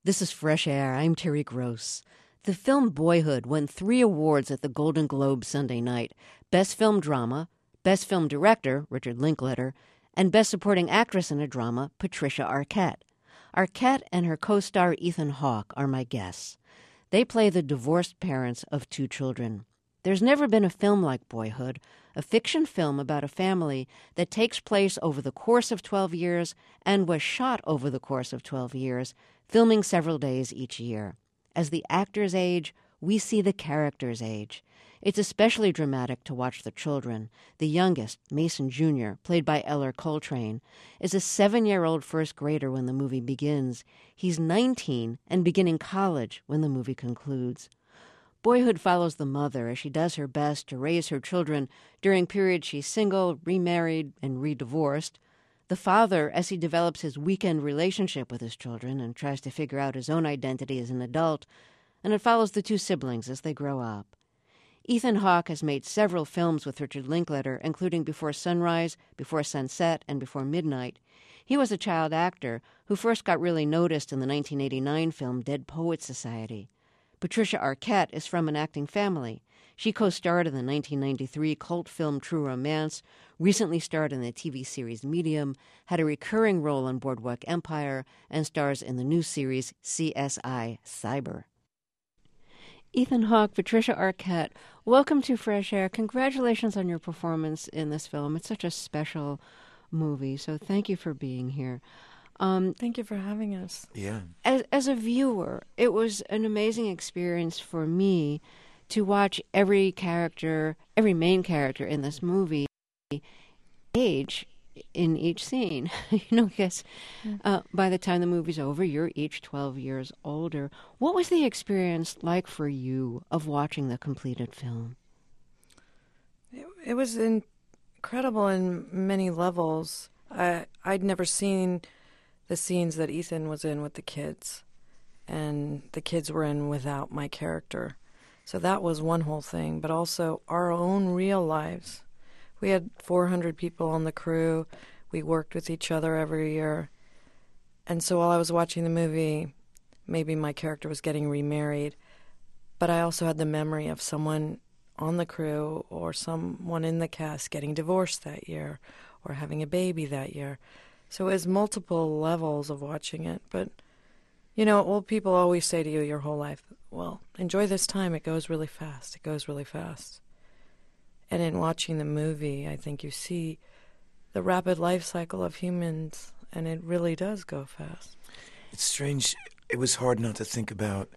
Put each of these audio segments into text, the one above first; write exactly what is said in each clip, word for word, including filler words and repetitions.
This is Fresh Air. I'm Terry Gross. The film Boyhood won three awards at the Golden Globe Sunday night: Best Film Drama, Best Film Director, Richard Linklater, and Best Supporting Actress in a Drama, Patricia Arquette. Arquette and her co-star Ethan Hawke are my guests. They play the divorced parents of two children. There's never been a film like Boyhood, a fiction film about a family that takes place over the course of twelve years and was shot over the course of twelve years, filming several days each year. As the actors age, we see the characters age. It's especially dramatic to watch the children. The youngest, Mason Junior, played by Eller Coltrane, is a seven-year-old first grader when the movie begins. He's nineteen and beginning college when the movie concludes. Boyhood follows the mother as she does her best to raise her children during periods she's single, remarried, and re-divorced. The father as he develops his weekend relationship with his children and tries to figure out his own identity as an adult. And it follows the two siblings as they grow up. Ethan Hawke has made several films with Richard Linklater, including Before Sunrise, Before Sunset, and Before Midnight. He was a child actor who first got really noticed in the nineteen eighty-nine film Dead Poets Society. Patricia Arquette is from an acting family. She co-starred in the nineteen ninety-three cult film True Romance, recently starred in the T V series Medium, had a recurring role on Boardwalk Empire, and stars in the new series C S I Cyber. Ethan Hawke, Patricia Arquette, welcome to Fresh Air. Congratulations on your performance in this film. It's such a special movie, so thank you for being here. Um, Thank you for having us. Yeah. As, as a viewer, it was an amazing experience for me to watch every character, every main character in this movie age in each scene. you know, because uh, by the time the movie's over, you're each twelve years older. What was the experience like for you of watching the completed film? It, it was incredible in many levels. I, I'd never seen the scenes that Ethan was in with the kids, and the kids were in without my character. So that was one whole thing, but also our own real lives. We had four hundred people on the crew. We worked with each other every year. And so while I was watching the movie, maybe my character was getting remarried, but I also had the memory of someone on the crew or someone in the cast getting divorced that year or having a baby that year. So it was multiple levels of watching it. But, you know, old people always say to you your whole life, well, enjoy this time. It goes really fast. It goes really fast. And in watching the movie, I think you see the rapid life cycle of humans, and it really does go fast. It's strange. It was hard not to think about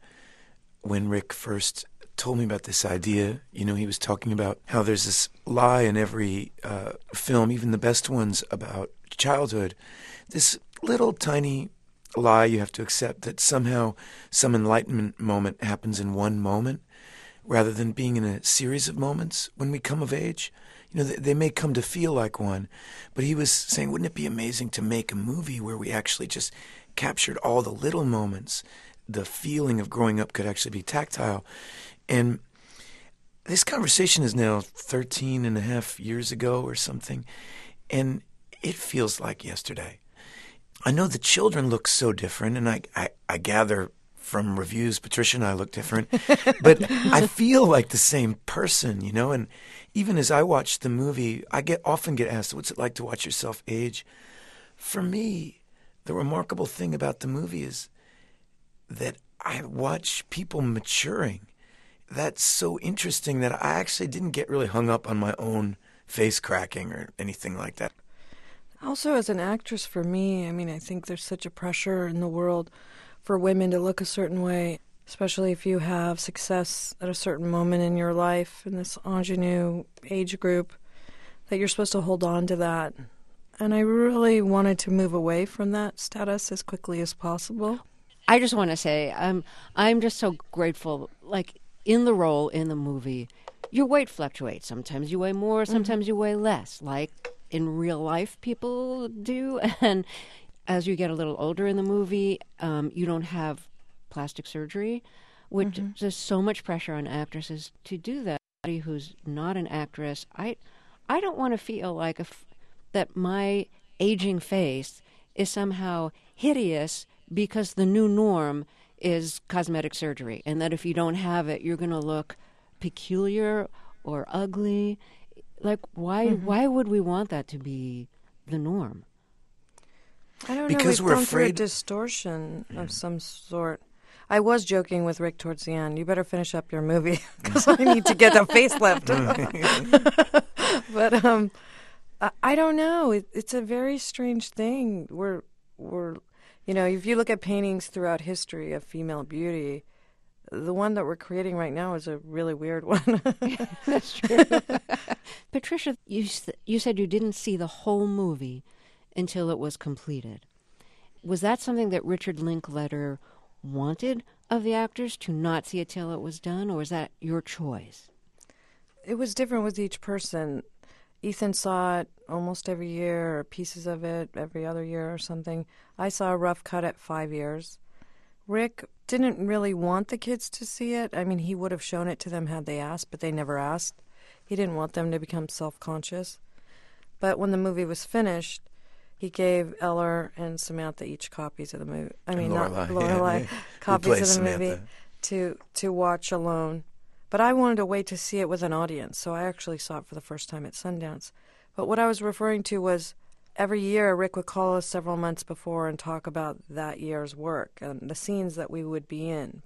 when Rick first told me about this idea. You know, he was talking about how there's this lie in every uh, film, even the best ones, about childhood. This little tiny lie you have to accept that somehow some enlightenment moment happens in one moment rather than being in a series of moments when we come of age. You know, they, they may come to feel like one, but he was saying, wouldn't it be amazing to make a movie where we actually just captured all the little moments? The feeling of growing up could actually be tactile. And this conversation is now thirteen and a half years ago or something, and it feels like yesterday. I know the children look so different, and I, I, I gather from reviews Patricia and I look different, but I feel like the same person, you know. And even as I watch the movie, I get often get asked, what's it like to watch yourself age? For me, the remarkable thing about the movie is that I watch people maturing. That's so interesting that I actually didn't get really hung up on my own face cracking or anything like that. Also, as an actress, for me, I mean, I think there's such a pressure in the world for women to look a certain way, especially if you have success at a certain moment in your life in this ingenue age group, that you're supposed to hold on to that. And I really wanted to move away from that status as quickly as possible. I just want to say, um, I'm just so grateful, like, in the role in the movie, your weight fluctuates. Sometimes you weigh more, sometimes mm-hmm. you weigh less, like in real life people do. And as you get a little older in the movie, um, you don't have plastic surgery, which mm-hmm. there's so much pressure on actresses to do that. Somebody who's not an actress, I, I don't want to feel like a f- that my aging face is somehow hideous because the new norm is cosmetic surgery, and that if you don't have it, you're going to look peculiar or ugly. Like, why mm-hmm. why would we want that to be the norm? I don't because know. We're We've gone afraid through a distortion yeah. of some sort. I was joking with Rick towards the end. You better finish up your movie because I need to get a facelift. But um, I, I don't know. It, it's a very strange thing. We're we're, you know, if you look at paintings throughout history of female beauty, the one that we're creating right now is a really weird one. That's true. Patricia, you you said you didn't see the whole movie until it was completed. Was that something that Richard Linklater wanted of the actors, to not see it till it was done, or was that your choice? It was different with each person. Ethan saw it almost every year, or pieces of it every other year or something. I saw a rough cut at five years. Rick didn't really want the kids to see it. I mean, he would have shown it to them had they asked, but they never asked. He didn't want them to become self-conscious. But when the movie was finished, he gave Eller and Samantha each copies of the movie. I mean, Lorelai, not Lorelai, yeah. copies of the Samantha. movie to to watch alone. But I wanted to wait to see it with an audience, so I actually saw it for the first time at Sundance. But what I was referring to was every year Rick would call us several months before and talk about that year's work and the scenes that we would be in.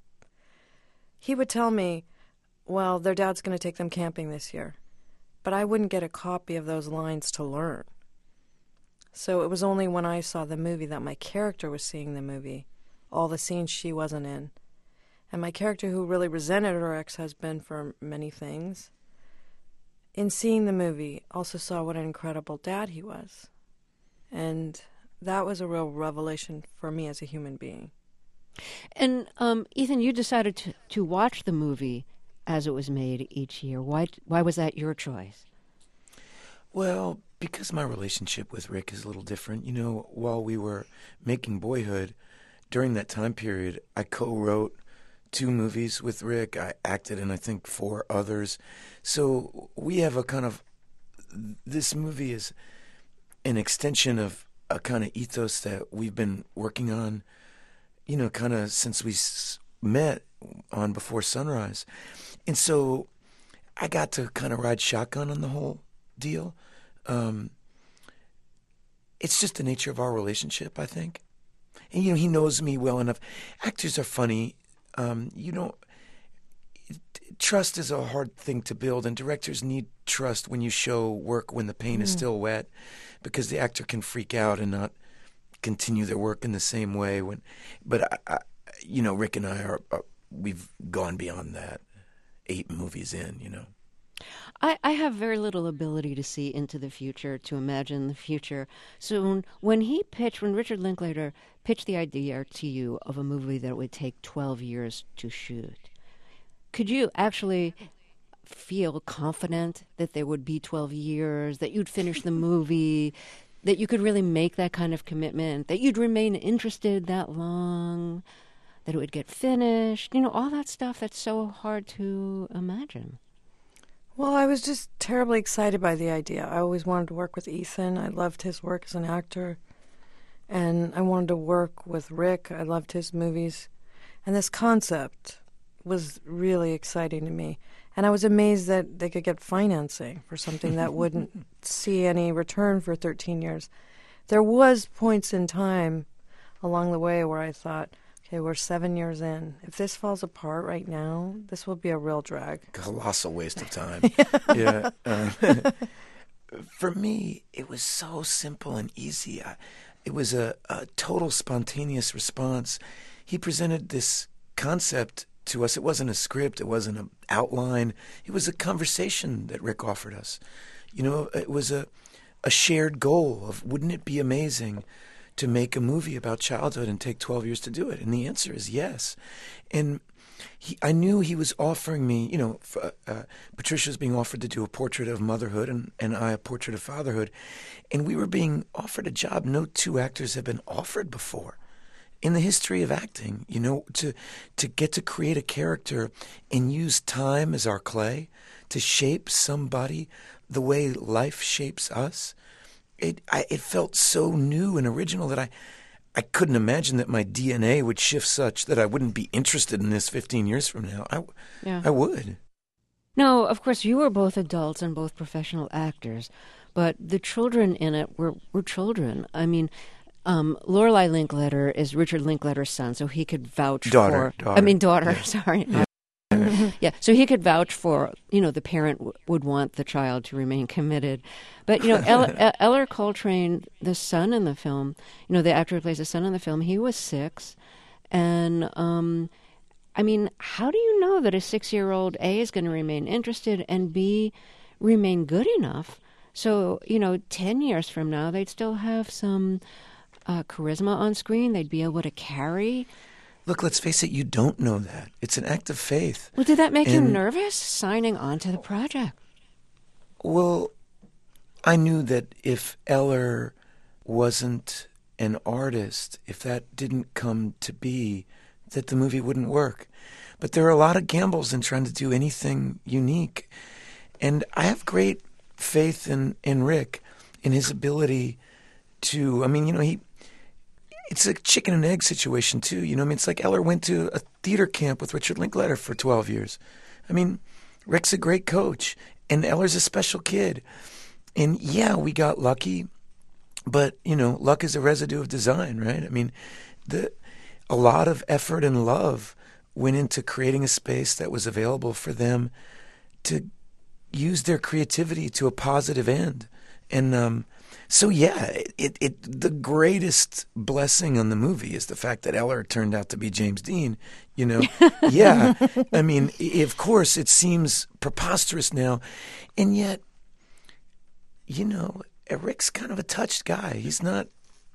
He would tell me, well, their dad's going to take them camping this year. But I wouldn't get a copy of those lines to learn. So it was only when I saw the movie that my character was seeing the movie, all the scenes she wasn't in. And my character, who really resented her ex-husband for many things, in seeing the movie, also saw what an incredible dad he was. And that was a real revelation for me as a human being. And um, Ethan, you decided to, to watch the movie as it was made each year. Why, why was that your choice? Well, because my relationship with Rick is a little different. You know, while we were making Boyhood, during that time period, I co-wrote two movies with Rick. I acted in, I think, four others. So we have a kind of, this movie is an extension of a kind of ethos that we've been working on, you know, kind of since we s- met on Before Sunrise. And so I got to kind of ride shotgun on the whole deal. Um, it's just the nature of our relationship, I think. And, you know, he knows me well enough. Actors are funny. Um, you know, trust is a hard thing to build, and directors need trust when you show work when the paint mm. is still wet, because the actor can freak out and not continue their work in the same way. When, but, I, I, you know, Rick and I, are, are we've gone beyond that, eight movies in, you know. I, I have very little ability to see into the future, to imagine the future. So when, when he pitched, when Richard Linklater pitched the idea to you of a movie that would take twelve years to shoot, could you actually feel confident that there would be twelve years, that you'd finish the movie, that you could really make that kind of commitment, that you'd remain interested that long, that it would get finished, you know, all that stuff that's so hard to imagine? Well, I was just terribly excited by the idea. I always wanted to work with Ethan. I loved his work as an actor. And I wanted to work with Rick. I loved his movies. And this concept was really exciting to me. And I was amazed that they could get financing for something that wouldn't see any return for thirteen years. There was points in time along the way where I thought, okay, we're seven years in. If this falls apart right now, this will be a real drag. Colossal waste of time. yeah. Uh, for me, it was so simple and easy. I, it was a, a total spontaneous response. He presented this concept to us. It wasn't a script. It wasn't an outline. It was a conversation that Rick offered us. You know, it was a, a shared goal of, wouldn't it be amazing to make a movie about childhood and take twelve years to do it? And the answer is yes. And he, I knew he was offering me, you know, uh, uh, Patricia's being offered to do a portrait of motherhood and, and I a portrait of fatherhood. And we were being offered a job no two actors have been offered before in the history of acting, you know, to to get to create a character and use time as our clay to shape somebody the way life shapes us. It I, it felt so new and original that I I couldn't imagine that my D N A would shift such that I wouldn't be interested in this fifteen years from now. I, Yeah. I would. No, of course, you were both adults and both professional actors, but the children in it were, were children. I mean, um, Lorelei Linkletter is Richard Linkletter's son, so he could vouch Daughter, for... daughter. I mean, daughter, Yeah. sorry. Yeah. Yeah, so he could vouch for, you know, the parent w- would want the child to remain committed. But, you know, El- Eller Coltrane, the son in the film, you know, the actor who plays the son in the film, he was six. And, um, I mean, how do you know that a six-year-old, A, is going to remain interested, and B, remain good enough? So, you know, ten years from now, they'd still have some uh, charisma on screen. They'd be able to carry... Look, let's face it, you don't know that. It's an act of faith. Well, did that make you And- nervous, signing on to the project? Well, I knew that if Eller wasn't an artist, if that didn't come to be, that the movie wouldn't work. But there are a lot of gambles in trying to do anything unique. And I have great faith in, in Rick, in his ability to, I mean, you know, he... It's a chicken and egg situation, too. You know, I mean, it's like Eller went to a theater camp with Richard Linkletter for twelve years. I mean, Rick's a great coach, and Eller's a special kid. And, yeah, we got lucky, but, you know, luck is a residue of design, right? I mean, the a lot of effort and love went into creating a space that was available for them to use their creativity to a positive end. And, um... So yeah, it, it the greatest blessing on the movie is the fact that Eller turned out to be James Dean. You know, yeah. I mean, of course, it seems preposterous now, and yet, you know, Rick's kind of a touched guy. He's not.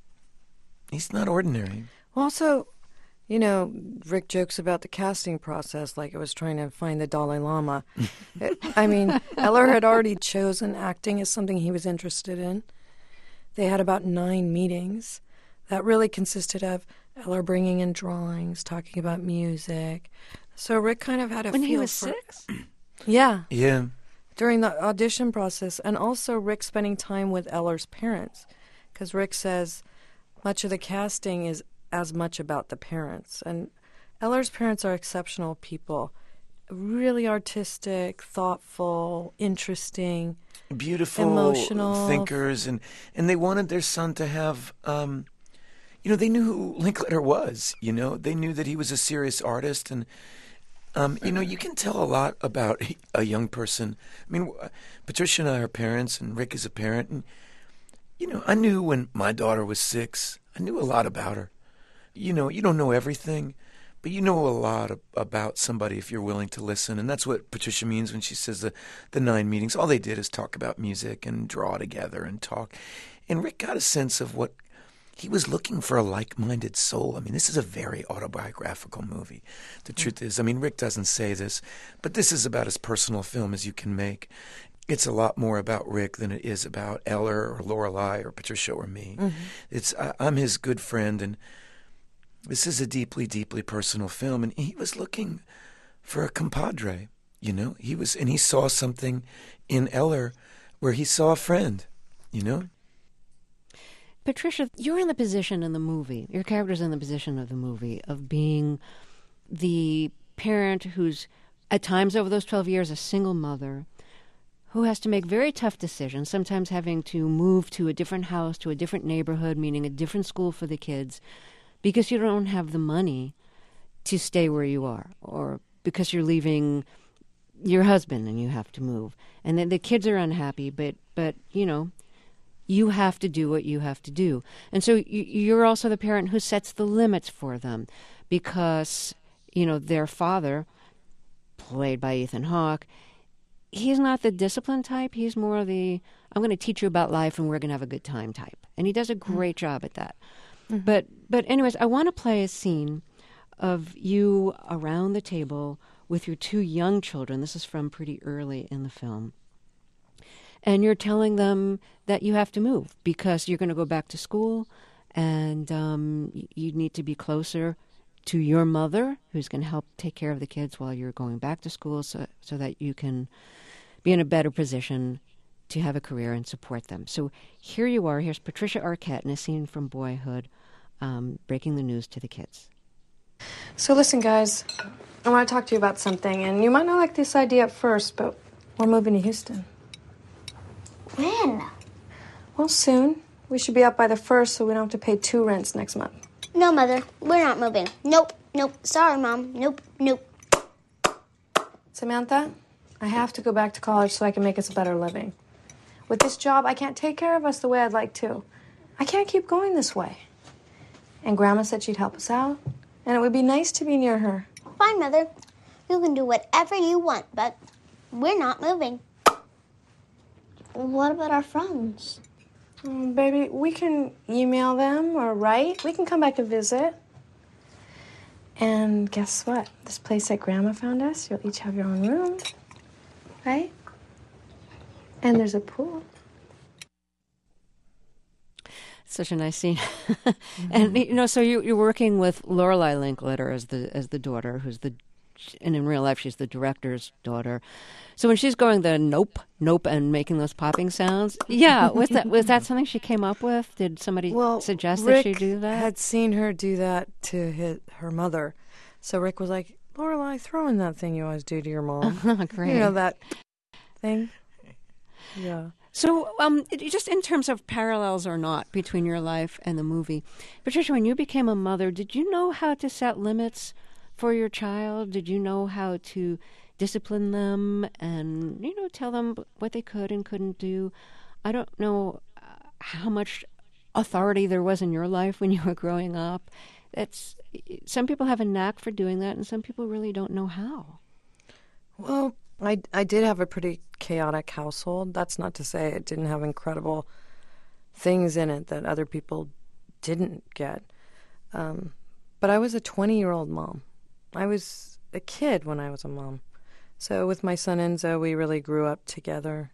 He's not ordinary. Well, also, you know, Rick jokes about the casting process like it was trying to find the Dalai Lama. It, I mean, Eller had already chosen acting as something he was interested in. They had about nine meetings that really consisted of Eller bringing in drawings, talking about music. So Rick kind of had a When feel he was for, six? Yeah, Yeah. during the audition process, and also Rick spending time with Eller's parents, because Rick says much of the casting is as much about the parents. And Eller's parents are exceptional people, really artistic, thoughtful, interesting. Beautiful Emotional. thinkers, and, and they wanted their son to have, um, you know, they knew who Linkletter was, you know, they knew that he was a serious artist, and, um, you know, you can tell a lot about a young person. I mean, Patricia and I are parents, and Rick is a parent, and, you know, I knew when my daughter was six, I knew a lot about her. You know, you don't know everything, but you know a lot of, about somebody if you're willing to listen. And that's what Patricia means when she says the, the nine meetings. All they did is talk about music and draw together and talk. And Rick got a sense of what he was looking for, a like-minded soul. I mean, this is a very autobiographical movie. The truth is, I mean, Rick doesn't say this, but this is about as personal a film as you can make. It's a lot more about Rick than it is about Eller or Lorelei or Patricia or me. Mm-hmm. It's I, I'm his good friend, and this is a deeply, deeply personal film, and he was looking for a compadre, you know? He was, and he saw something in Eller where he saw a friend, you know? Patricia, you're in the position in the movie, your character's in the position of the movie, of being the parent who's, at times over those twelve years, a single mother who has to make very tough decisions, sometimes having to move to a different house, to a different neighborhood, meaning a different school for the kids, because you don't have the money to stay where you are, or because you're leaving your husband and you have to move. And then the kids are unhappy, but, but you know, you have to do what you have to do. And so you're also the parent who sets the limits for them, because, you know, their father, played by Ethan Hawke, he's not the disciplined type. He's more the, I'm going to teach you about life and we're going to have a good time type. And he does a great mm-hmm. job at that. Mm-hmm. But but anyways, I want to play a scene of you around the table with your two young children. This is from pretty early in the film. And you're telling them that you have to move because you're going to go back to school, and um, you need to be closer to your mother, who's going to help take care of the kids while you're going back to school, so so that you can be in a better position to have a career and support them. So here you are. Here's Patricia Arquette in a scene from Boyhood um, breaking the news to the kids. So listen, guys, I want to talk to you about something, and you might not like this idea at first, but we're moving to Houston. When? Well, soon. We should be out by the first so we don't have to pay two rents next month. No, Mother, we're not moving. Nope, nope. Sorry, Mom. Nope, nope. Samantha, I have to go back to college so I can make us a better living. With this job, I can't take care of us the way I'd like to. I can't keep going this way. And Grandma said she'd help us out, and it would be nice to be near her. Fine, Mother. You can do whatever you want, but we're not moving. What about our friends? Oh, baby, we can email them or write. We can come back and visit. And guess what? This place that Grandma found us, you'll each have your own room, right? And there's a pool. Such a nice scene. Mm-hmm. And, you know, so you, you're working with Lorelei Linkletter as the as the daughter, who's the, and in real life she's the director's daughter. So when she's going the nope, nope, and making those popping sounds, yeah, was that was that something she came up with? Did somebody well, suggest Rick that she do that? Had seen her do that to his, her mother, so Rick was like, "Lorelei, throw in that thing you always do to your mom." Oh, great. You know that thing. Yeah. So, um, it, just in terms of parallels or not between your life and the movie, Patricia, when you became a mother, did you know how to set limits for your child? Did you know how to discipline them and, you know, tell them what they could and couldn't do? I don't know how much authority there was in your life when you were growing up. It's, some people have a knack for doing that, and some people really don't know how. Well, I, I did have a pretty chaotic household. That's not to say it didn't have incredible things in it that other people didn't get. Um, but I was a twenty-year-old mom. I was a kid when I was a mom. So with my son Enzo, we really grew up together.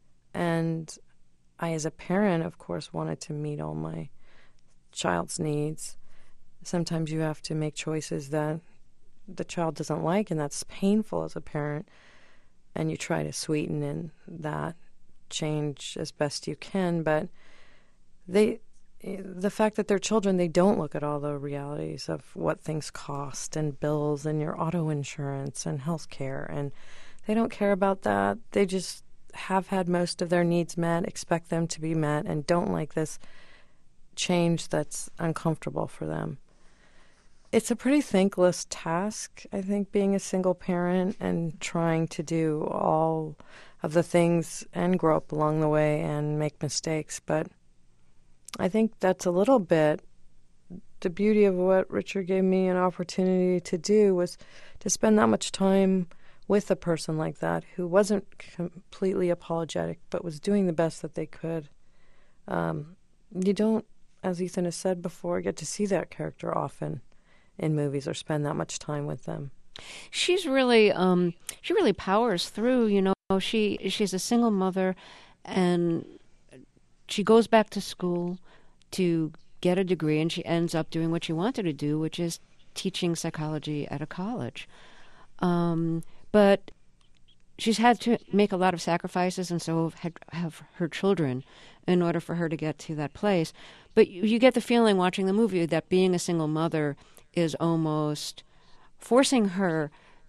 And I, as a parent, of course, wanted to meet all my child's needs. Sometimes you have to make choices that the child doesn't like, and that's painful as a parent. And you try to sweeten in that change as best you can. But they, the fact that they're children, they don't look at all the realities of what things cost and bills and your auto insurance and health care. And they don't care about that. They just have had most of their needs met, expect them to be met, and don't like this change that's uncomfortable for them. It's a pretty thankless task, I think, being a single parent and trying to do all of the things and grow up along the way and make mistakes. But I think that's a little bit the beauty of what Richard gave me an opportunity to do, was to spend that much time with a person like that who wasn't completely apologetic but was doing the best that they could. Um, you don't, as Ethan has said before, get to see that character often in movies or spend that much time with them. She's really, um, she really powers through. You know, she she's a single mother, and she goes back to school to get a degree, and she ends up doing what she wanted to do, which is teaching psychology at a college. Um, but she's had to make a lot of sacrifices, and so had have her children in order for her to get to that place. But you, you get the feeling watching the movie that being a single mother is almost forcing her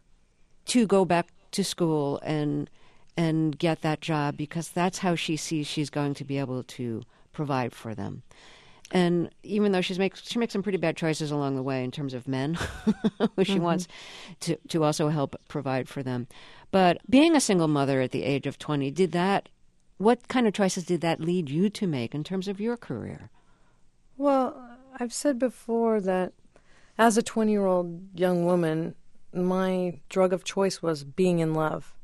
to go back to school and and get that job, because that's how she sees she's going to be able to provide for them. And even though she's makes she makes some pretty bad choices along the way in terms of men, who she mm-hmm. wants to to also help provide for them. But being a single mother at the age of twenty, did that? What kind of choices did that lead you to make in terms of your career? Well, I've said before that as a twenty-year-old young woman, my drug of choice was being in love.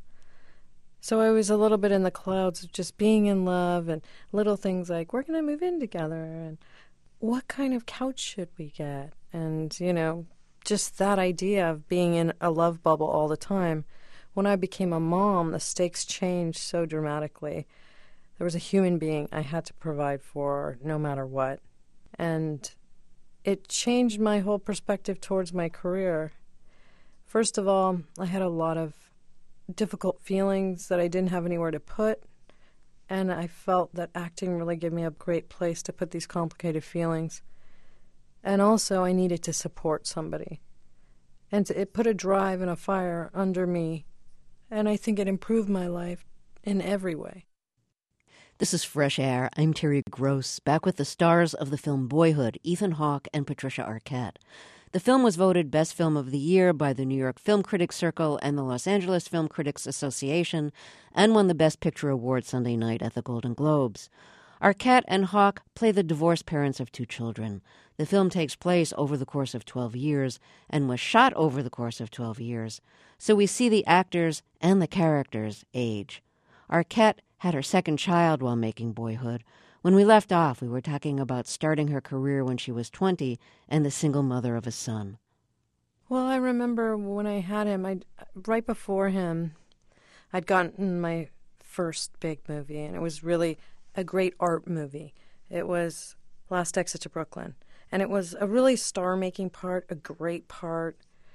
So I was a little bit in the clouds of just being in love, and little things like, we're going to move in together, and what kind of couch should we get? And, you know, just that idea of being in a love bubble all the time. When I became a mom, the stakes changed so dramatically. There was a human being I had to provide for no matter what. And it changed my whole perspective towards my career. First of all, I had a lot of difficult feelings that I didn't have anywhere to put, and I felt that acting really gave me a great place to put these complicated feelings. And also I needed to support somebody. And to, it put a drive and a fire under me. And I think it improved my life in every way. This is Fresh Air. I'm Terry Gross, back with the stars of the film Boyhood, Ethan Hawke and Patricia Arquette. The film was voted Best Film of the Year by the New York Film Critics Circle and the Los Angeles Film Critics Association, and won the Best Picture award Sunday night at the Golden Globes. Arquette and Hawke play the divorced parents of two children. The film takes place over the course of twelve years and was shot over the course of twelve years, so we see the actors and the characters age. Arquette had her second child while making Boyhood. When we left off, we were talking about starting her career when she was twenty and the single mother of a son. Well, I remember when I had him, I right before him, I'd gotten my first big movie, and it was really a great art movie. It was Last Exit to Brooklyn, and it was a really star-making part, a great part.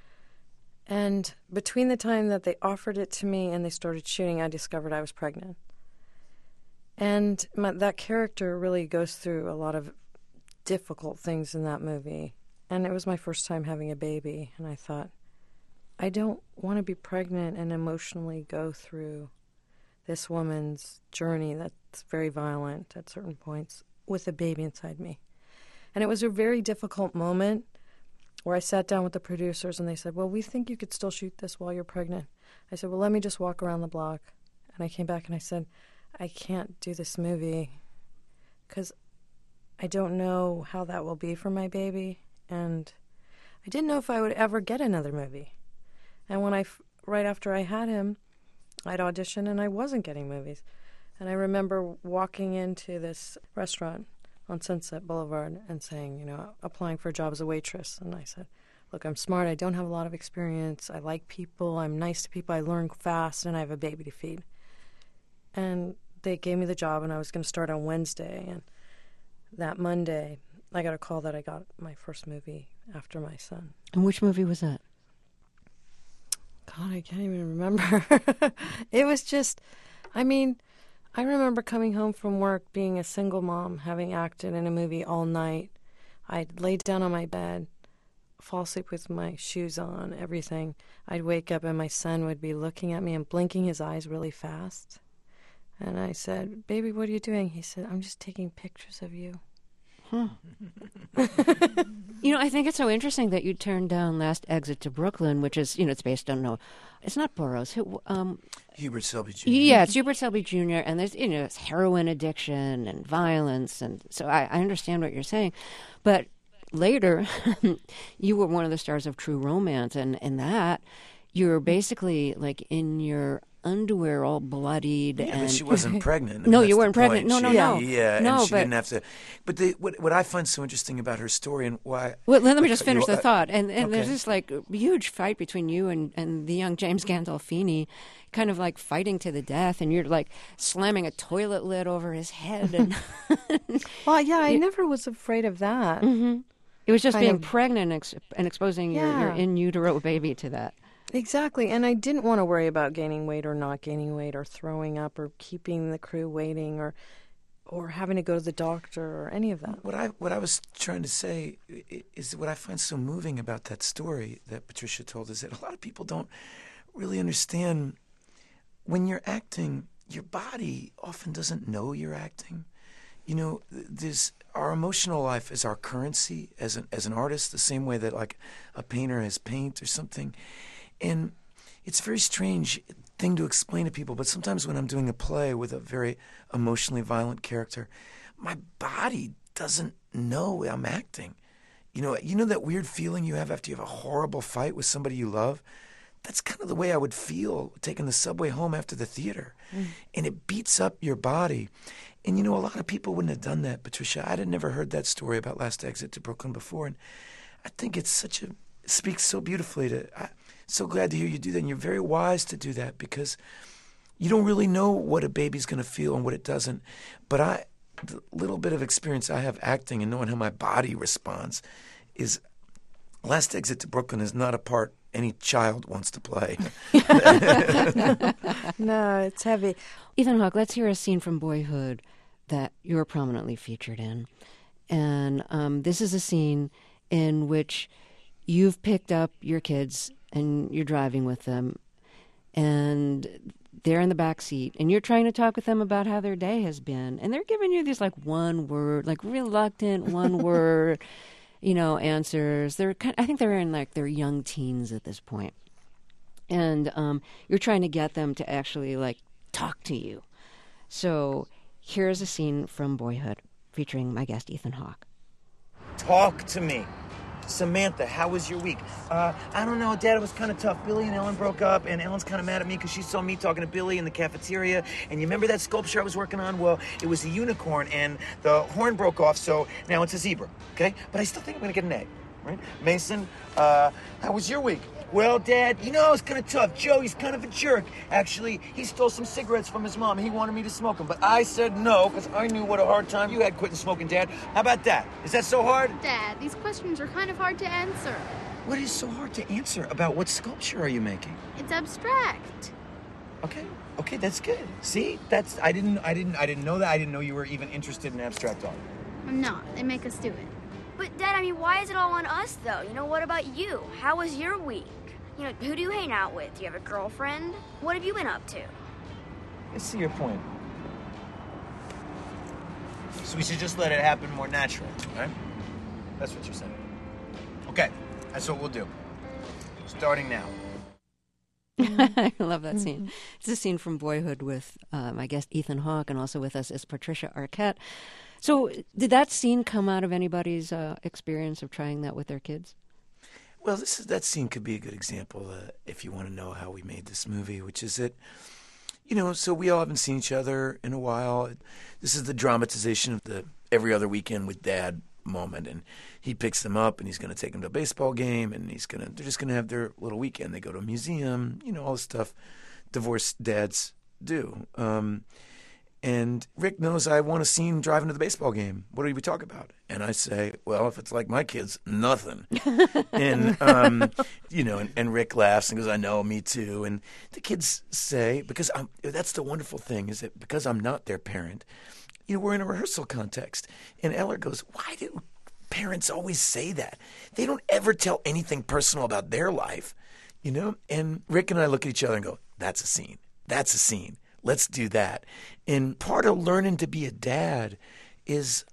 And between the time that they offered it to me and they started shooting, I discovered I was pregnant. And my, that character really goes through a lot of difficult things in that movie. And it was my first time having a baby. And I thought, I don't want to be pregnant and emotionally go through this woman's journey that's very violent at certain points with a baby inside me. And it was a very difficult moment where I sat down with the producers and they said, well, we think you could still shoot this while you're pregnant. I said, well, let me just walk around the block. And I came back and I said, I can't do this movie because I don't know how that will be for my baby, and I didn't know if I would ever get another movie. And when I, right after I had him, I'd audition and I wasn't getting movies. And I remember walking into this restaurant on Sunset Boulevard and saying, you know, applying for a job as a waitress. And I said, look, I'm smart, I don't have a lot of experience, I like people, I'm nice to people, I learn fast, and I have a baby to feed. And they gave me the job, and I was going to start on Wednesday. And that Monday, I got a call that I got my first movie after my son. And which movie was that? God, I can't even remember. It was just, I mean, I remember coming home from work, being a single mom, having acted in a movie all night. I'd lay down on my bed, fall asleep with my shoes on, everything. I'd wake up, and my son would be looking at me and blinking his eyes really fast. And I said, baby, what are you doing? He said, I'm just taking pictures of you. Huh. You know, I think it's so interesting that you turned down Last Exit to Brooklyn, which is, you know, it's based on, no, it's not Burroughs. Um, Hubert Selby Junior Yeah, it's Hubert Selby Junior And there's, you know, it's heroin addiction and violence. And so I, I understand what you're saying. But later, you were one of the stars of True Romance. And in that, you were basically like in your underwear all bloodied. Yeah, and but she wasn't pregnant. I mean, No, that's you the weren't pregnant. point. No, She- no, no. Yeah, No, and she but- didn't have to. But the, what what I find so interesting about her story and why. Well, let me just you- finish the uh, thought. And, and there's okay. this like huge fight between you and, and the young James Gandolfini, kind of like fighting to the death, and you're like slamming a toilet lid over his head. And Well, yeah, I never was afraid of that. Mm-hmm. It was just Kind being of- pregnant and, ex- and exposing your, your Yeah. in utero baby to that. Exactly, and I didn't want to worry about gaining weight or not gaining weight or throwing up or keeping the crew waiting or or having to go to the doctor or any of that. What I what I was trying to say i- is what I find so moving about that story that Patricia told is that a lot of people don't really understand when you're acting, your body often doesn't know you're acting. You know, there's our emotional life is our currency as an as an artist, the same way that like a painter has paint or something. And it's a very strange thing to explain to people, but sometimes when I'm doing a play with a very emotionally violent character, my body doesn't know I'm acting. You know, you know that weird feeling you have after you have a horrible fight with somebody you love? That's kind of the way I would feel taking the subway home after the theater. Mm. And it beats up your body. And, you know, a lot of people wouldn't have done that, Patricia. I'd never heard that story about Last Exit to Brooklyn before. And I think it's such a, it speaks so beautifully to, I, so glad to hear you do that. And you're very wise to do that because you don't really know what a baby's going to feel and what it doesn't. But I, the little bit of experience I have acting and knowing how my body responds is Last Exit to Brooklyn is not a part any child wants to play. No, it's heavy. Ethan Hawke, let's hear a scene from Boyhood that you're prominently featured in. And um, this is a scene in which you've picked up your kids and you're driving with them, and they're in the back seat, and you're trying to talk with them about how their day has been, and they're giving you these like one word, like reluctant one word, you know, answers. They're kind I think they're in like their young teens at this point, and um, you're trying to get them to actually like talk to you. So here's a scene from Boyhood featuring my guest Ethan Hawke. Talk to me. Samantha, how was your week? Uh, I don't know, Dad, it was kind of tough. Billy and Ellen broke up, and Ellen's kind of mad at me because she saw me talking to Billy in the cafeteria. And you remember that sculpture I was working on? Well, it was a unicorn, and the horn broke off, so now it's a zebra, okay? But I still think I'm going to get an A, right? Mason, uh, how was your week? Well, Dad, you know, it's kind of tough. Joe, he's kind of a jerk. Actually, he stole some cigarettes from his mom. He wanted me to smoke them, but I said no because I knew what a hard time you had quitting smoking, Dad. How about that? Is that so hard? Dad, these questions are kind of hard to answer. What is so hard to answer? About what sculpture are you making? It's abstract. Okay, okay, that's good. See, that's I didn't, I didn't, I didn't know that. I didn't know you were even interested in abstract art. I'm not. They make us do it. But, Dad, I mean, why is it all on us, though? You know, what about you? How was your week? You know, who do you hang out with? Do you have a girlfriend? What have you been up to? I see your point. So we should just let it happen more naturally, right? That's what you're saying. Okay, that's what we'll do. Starting now. I love that scene. It's a scene from Boyhood with uh, my guest Ethan Hawke, and also with us is Patricia Arquette. So did that scene come out of anybody's uh, experience of trying that with their kids? Well, this is, that scene could be a good example uh, if you want to know how we made this movie, which is that, you know, so we all haven't seen each other in a while. This is the dramatization of the every other weekend with Dad moment, and he picks them up and he's going to take them to a baseball game, and he's going to they're just going to have their little weekend. They go to a museum, you know, all the stuff divorced dads do. Um, And Rick knows I want a scene driving to the baseball game. What do we talk about? And I say, well, if it's like my kids, nothing. and, um, you know, and, and Rick laughs and goes, I know, me too. And the kids say, because I'm, that's the wonderful thing, is that because I'm not their parent, you know, we're in a rehearsal context. And Eller goes, why do parents always say that? They don't ever tell anything personal about their life, you know? And Rick and I look at each other and go, that's a scene. That's a scene. Let's do that. And part of learning to be a dad is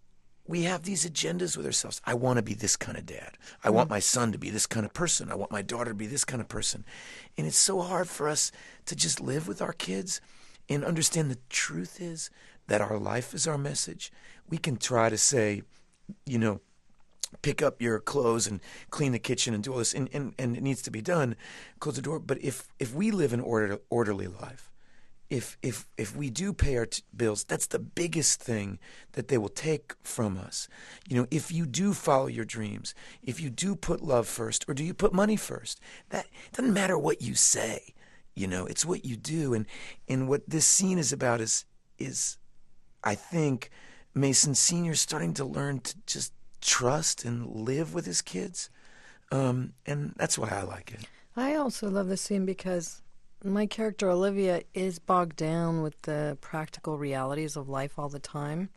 we have these agendas with ourselves. I want to be this kind of dad. I want my son to be this kind of person. I want my daughter to be this kind of person. And it's so hard for us to just live with our kids and understand the truth is that our life is our message. We can try to say, you know, pick up your clothes and clean the kitchen and do all this, and, and, and it needs to be done, close the door. But if, if we live an order, orderly life, If if if we do pay our t- bills, that's the biggest thing that they will take from us. You know, if you do follow your dreams, if you do put love first, or do you put money first, that doesn't matter what you say. You know, it's what you do. And and what this scene is about is is, I think, Mason Senior starting to learn to just trust and live with his kids, um, and that's why I like it. I also love this scene because my character, Olivia, is bogged down with the practical realities of life all the time.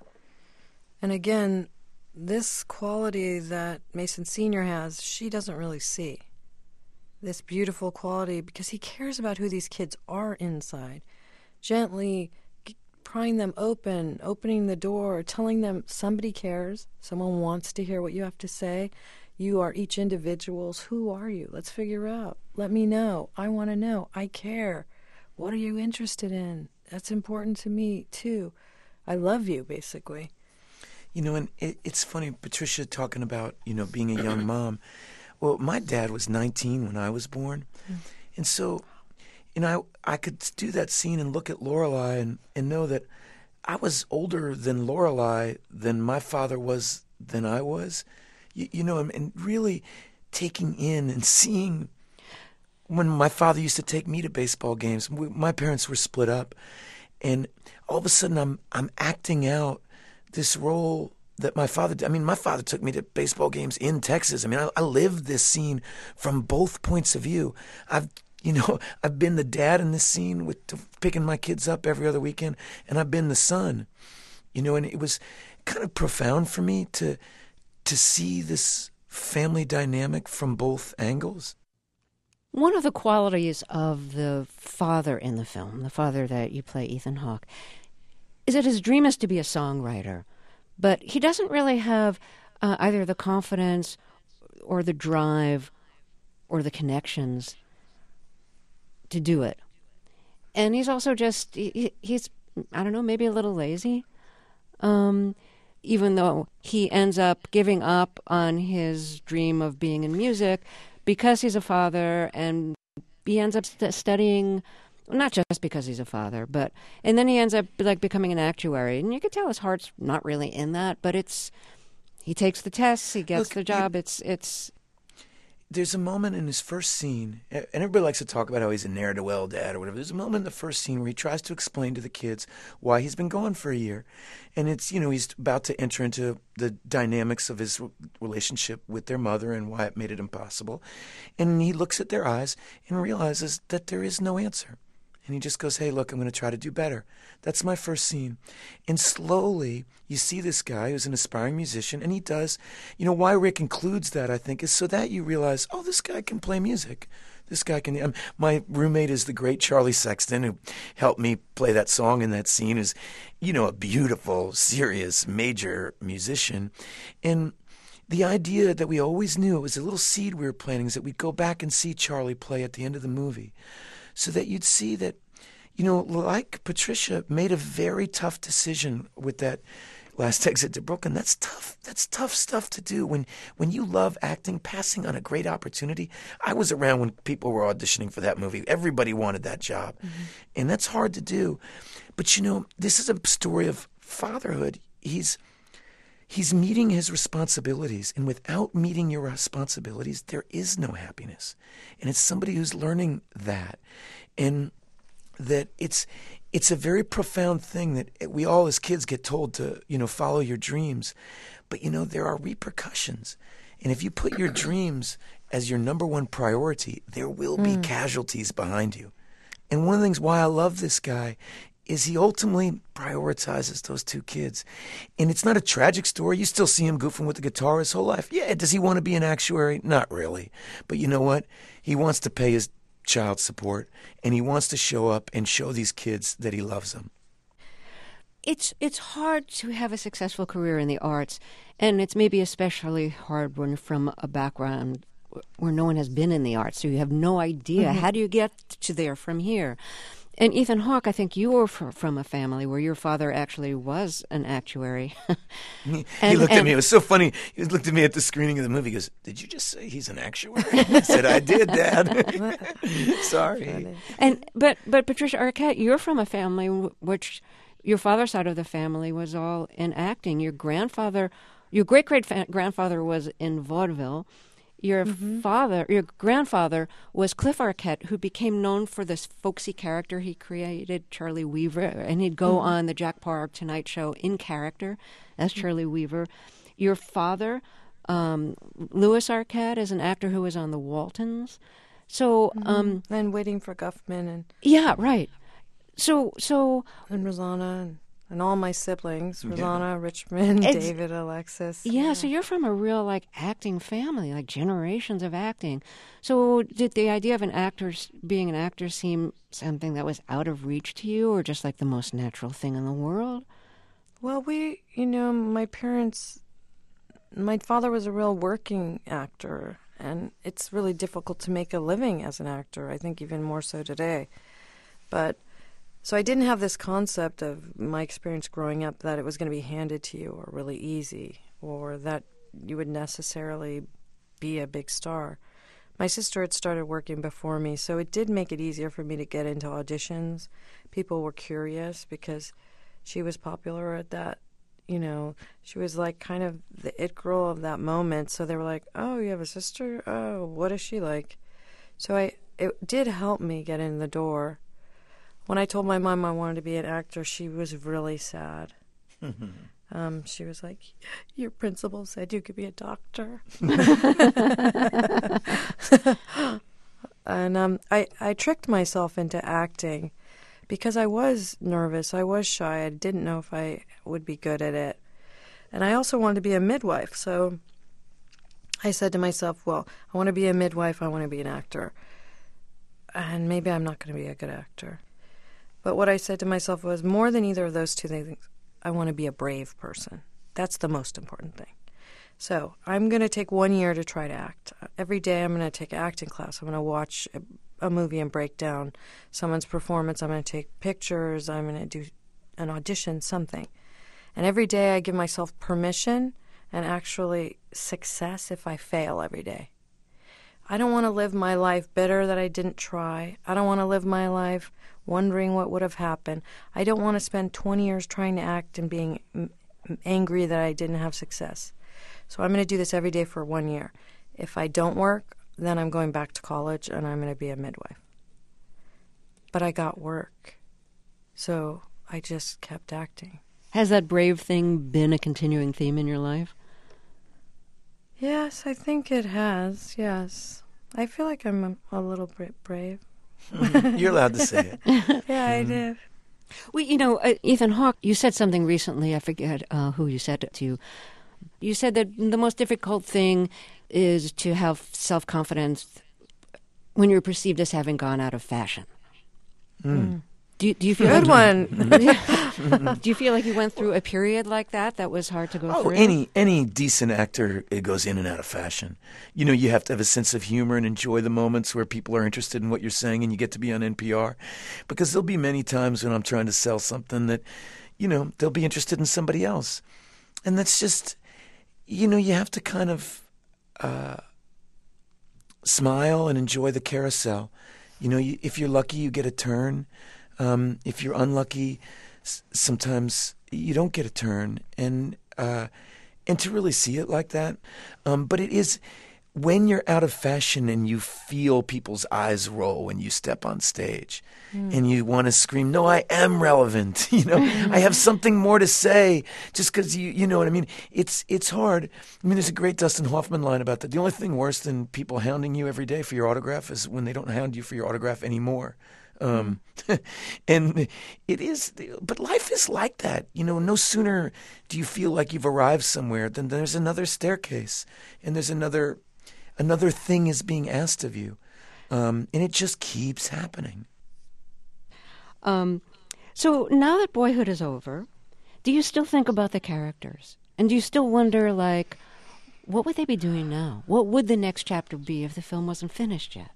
And again, this quality that Mason Senior has, she doesn't really see. This beautiful quality, because he cares about who these kids are inside. Gently prying them open, opening the door, telling them somebody cares, someone wants to hear what you have to say. You are each individuals. Who are you? Let's figure out. Let me know. I want to know. I care. What are you interested in? That's important to me, too. I love you, basically. You know, and it, it's funny, Patricia talking about, you know, being a young mom. Well, my dad was nineteen when I was born. Mm. And so, you know, I, I could do that scene and look at Lorelai and, and know that I was older than Lorelai than my father was than I was. You, you know, and really taking in and seeing when my father used to take me to baseball games. We, my parents were split up, and all of a sudden I'm I'm acting out this role that my father did. I mean, my father took me to baseball games in Texas. I mean, I, I lived this scene from both points of view. I've you know I've been the dad in this scene with picking my kids up every other weekend, and I've been the son. You know, and it was kind of profound for me to. to see this family dynamic from both angles. One of the qualities of the father in the film, the father that you play, Ethan Hawke, is that his dream is to be a songwriter, but he doesn't really have uh, either the confidence or the drive or the connections to do it. And he's also just, he, he's, I don't know, maybe a little lazy, um, even though he ends up giving up on his dream of being in music because he's a father, and he ends up st- studying, not just because he's a father, but, and then he ends up like becoming an actuary. And you can tell his heart's not really in that, but it's, he takes the tests, he gets Look, the job, you, it's, it's. There's a moment in his first scene, and everybody likes to talk about how he's a ne'er-do-well dad or whatever. There's a moment in the first scene where he tries to explain to the kids why he's been gone for a year. And it's, you know, he's about to enter into the dynamics of his relationship with their mother and why it made it impossible. And he looks at their eyes and realizes that there is no answer. And he just goes, hey, look, I'm going to try to do better. That's my first scene. And slowly, you see this guy who's an aspiring musician, and he does, you know, why Rick includes that, I think, is so that you realize, oh, this guy can play music. This guy can, um, my roommate is the great Charlie Sexton, who helped me play that song in that scene, who's, you know, a beautiful, serious, major musician. And the idea that we always knew, it was a little seed we were planting, is that we'd go back and see Charlie play at the end of the movie, so that you'd see that, you know, like Patricia made a very tough decision with that last exit to Brooklyn. That's tough. That's tough stuff to do when, when you love acting, passing on a great opportunity. I was around when people were auditioning for that movie. Everybody wanted that job. Mm-hmm. And that's hard to do. But, you know, this is a story of fatherhood. He's he's meeting his responsibilities. And without meeting your responsibilities, there is no happiness. And it's somebody who's learning that. And that it's it's a very profound thing that we all as kids get told to, you know, follow your dreams. But, you know, there are repercussions. And if you put your dreams as your number one priority, there will be mm. casualties behind you. And one of the things why I love this guy is he ultimately prioritizes those two kids. And it's not a tragic story. You still see him goofing with the guitar his whole life. Yeah, does he want to be an actuary? Not really. But you know what? He wants to pay his child support, and he wants to show up and show these kids that he loves them. It's it's hard to have a successful career in the arts, and it's maybe especially hard when from a background where no one has been in the arts, so you have no idea. Mm-hmm. How do you get to there from here? And Ethan Hawke, I think you were f- from a family where your father actually was an actuary. he, and, he looked and, at me. It was so funny. He looked at me at the screening of the movie. He goes, did you just say he's an actuary? I said, I did, Dad. Sorry. And but but Patricia Arquette, you're from a family w- which your father's side of the family was all in acting. Your grandfather, your great-great-grandfather was in vaudeville. Your mm-hmm. father, your grandfather was Cliff Arquette, who became known for this folksy character he created, Charlie Weaver, and he'd go mm-hmm. on the Jack Paar Tonight Show in character as mm-hmm. Charlie Weaver. Your father, um, Louis Arquette, is an actor who was on the Waltons. So, mm-hmm. um, and Waiting for Guffman, and yeah, right. So, so, and Rosanna. And- And all my siblings, Rosanna, yeah. Richmond, it's, David, Alexis. Yeah, yeah, so you're from a real, like, acting family, like generations of acting. So did the idea of an actor, being an actor, seem something that was out of reach to you, or just like the most natural thing in the world? Well, we, you know, my parents, my father was a real working actor, and it's really difficult to make a living as an actor, I think even more so today. But so I didn't have this concept of my experience growing up that it was going to be handed to you or really easy, or that you would necessarily be a big star. My sister had started working before me, so it did make it easier for me to get into auditions. People were curious because she was popular at that, you know, she was like kind of the it girl of that moment. So they were like, oh, you have a sister? Oh, what is she like? So I it did help me get in the door. When I told my mom I wanted to be an actor, she was really sad. um, she was like, your principal said you could be a doctor. And um, I, I tricked myself into acting because I was nervous. I was shy. I didn't know if I would be good at it. And I also wanted to be a midwife. So I said to myself, well, I want to be a midwife, I want to be an actor. And maybe I'm not going to be a good actor. But what I said to myself was, more than either of those two things, I want to be a brave person. That's the most important thing. So I'm going to take one year to try to act. Every day I'm going to take an acting class. I'm going to watch a, a movie and break down someone's performance. I'm going to take pictures. I'm going to do an audition, something. And every day I give myself permission and actually success if I fail every day. I don't want to live my life bitter that I didn't try. I don't want to live my life wondering what would have happened. I don't want to spend twenty years trying to act and being m- angry that I didn't have success. So I'm going to do this every day for one year. If I don't work, then I'm going back to college and I'm going to be a midwife. But I got work, so I just kept acting. Has that brave thing been a continuing theme in your life? Yes, I think it has, yes. I feel like I'm a, a little bit brave. You're allowed to say it. Yeah, I do. Well, you know, uh, Ethan Hawke, you said something recently, I forget uh, who you said it to. You said that the most difficult thing is to have self-confidence when you're perceived as having gone out of fashion. Mm. Do you, do you feel Good like one. Do you feel like you went through a period like that that was hard to go Oh, through? any any decent actor, it goes in and out of fashion. You know, you have to have a sense of humor and enjoy the moments where people are interested in what you're saying and you get to be on N P R. Because there'll be many times when I'm trying to sell something that, you know, they'll be interested in somebody else. And that's just, you know, you have to kind of uh, smile and enjoy the carousel. You know, you, if you're lucky, you get a turn. Um, if you're unlucky, s- sometimes you don't get a turn, and uh, and to really see it like that. Um, but it is when you're out of fashion and you feel people's eyes roll when you step on stage, mm. and you want to scream, "No, I am relevant." You know, I have something more to say. Just because you, you know what I mean. It's it's hard. I mean, there's a great Dustin Hoffman line about that. The only thing worse than people hounding you every day for your autograph is when they don't hound you for your autograph anymore. Um, and it is, but life is like that. You know, no sooner do you feel like you've arrived somewhere than there's another staircase and there's another, another thing is being asked of you. Um, and it just keeps happening. Um, so now that Boyhood is over, do you still think about the characters? And do you still wonder, like, what would they be doing now? What would the next chapter be if the film wasn't finished yet?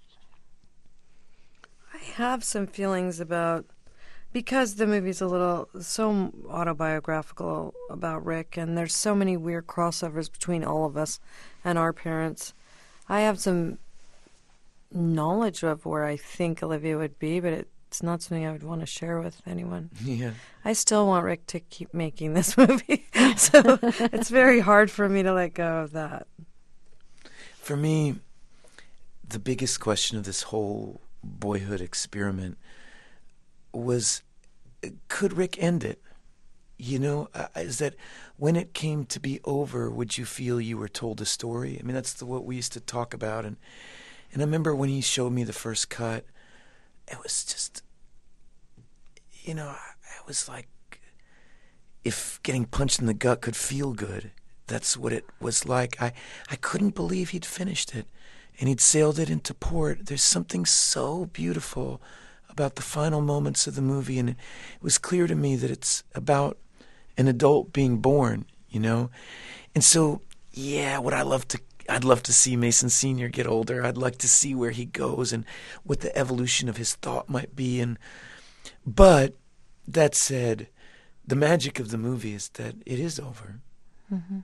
I have some feelings about, because the movie's a little so autobiographical about Rick, and there's so many weird crossovers between all of us and our parents. I have some knowledge of where I think Olivia would be, but it's not something I would want to share with anyone. Yeah. I still want Rick to keep making this movie, so it's very hard for me to let go of that. For me, the biggest question of this whole Boyhood experiment was, could Rick end it? You know, uh, is that when it came to be over, would you feel you were told a story? I mean, that's the, what we used to talk about. And, and I remember when he showed me the first cut, it was just, you know, I, I was like, if getting punched in the gut could feel good, that's what it was like. I, I couldn't believe he'd finished it. And he'd sailed it into port. There's something so beautiful about the final moments of the movie, and it, it was clear to me that it's about an adult being born, you know? And so, yeah, what I love to, I'd love to see Mason Senior get older. I'd like to see where he goes and what the evolution of his thought might be. And but that said, the magic of the movie is that it is over. Mm-hmm.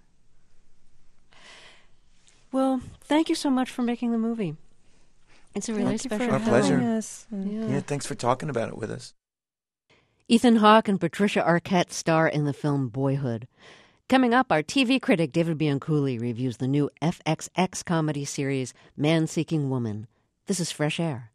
Well, thank you so much for making the movie. It's a really Thank special you for Our film. pleasure. Us. Yeah. Yeah, thanks for talking about it with us. Ethan Hawke and Patricia Arquette star in the film Boyhood. Coming up, our T V critic David Bianculli reviews the new F X X comedy series Man Seeking Woman. This is Fresh Air.